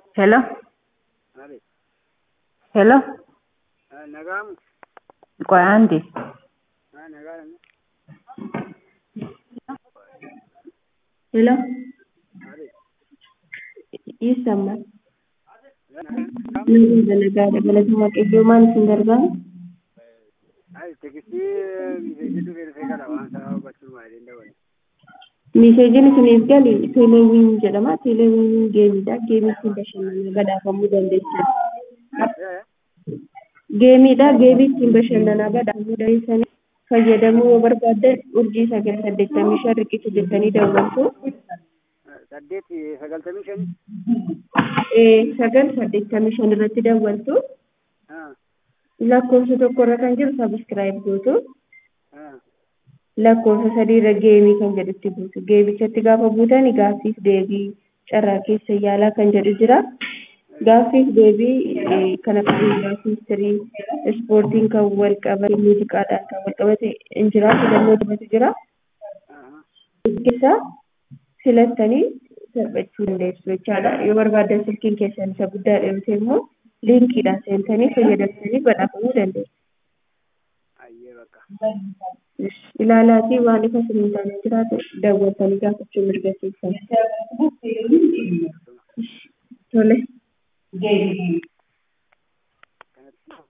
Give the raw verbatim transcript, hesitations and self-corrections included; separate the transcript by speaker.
Speaker 1: Hello?
Speaker 2: Vale.
Speaker 1: Hello?
Speaker 2: Ah, nagam.
Speaker 1: Kwa Andy.
Speaker 2: Ah, nagam.
Speaker 1: Hello?
Speaker 2: Vale.
Speaker 1: Isama.
Speaker 2: Nagam.
Speaker 1: Nagum dalaga daga kuma human sindarga.
Speaker 2: Ai, tekisi message tu verify kara wan sa bachchu mai denda wani.
Speaker 1: Message sunif gali telewin jedhama telewin game da game kun bashannana badhaafamuu dandeessu.
Speaker 2: Eh?
Speaker 1: Game da game kun bashannana badhaafamuu dandeessan fayyadamuu yoo barbaaddan urjii sagal saddeettamii shan riqicha jettanii daawwattu.
Speaker 2: Saddeet sagaltamii shani.
Speaker 1: Eh sagal saddeettamii shan irratti daawwattu.
Speaker 2: Ah.
Speaker 1: Lakkoofsa tokko irra kan jiru subscribe gootu.
Speaker 2: Ah.
Speaker 1: Lakkoofsa sadii irra geemii kan jedhutti buutu. Geemichatti gaafa buutan gaaffiif deebii carraa keessa yaalaa kan jedhu jira. Gaaffiif deebii kana kan histirii ispoortiin kan wal qabate muuziqaadhaan kan wal qabate hin jira. Filannoo dubbatu jira. Keessa filattanii taphachuu dandeessu jechaadha. Yoo barbaadan silkiin keessan isa guddaa dheerate immoo liinkiidhaan seentanii fayyadamtanii badhaafamuu dandeessu.
Speaker 2: Ayyee bakka.
Speaker 1: Ilaalaatii waan ifa siniin taane jiraate daawwatanii gaafachuu mirga keessan. Tole.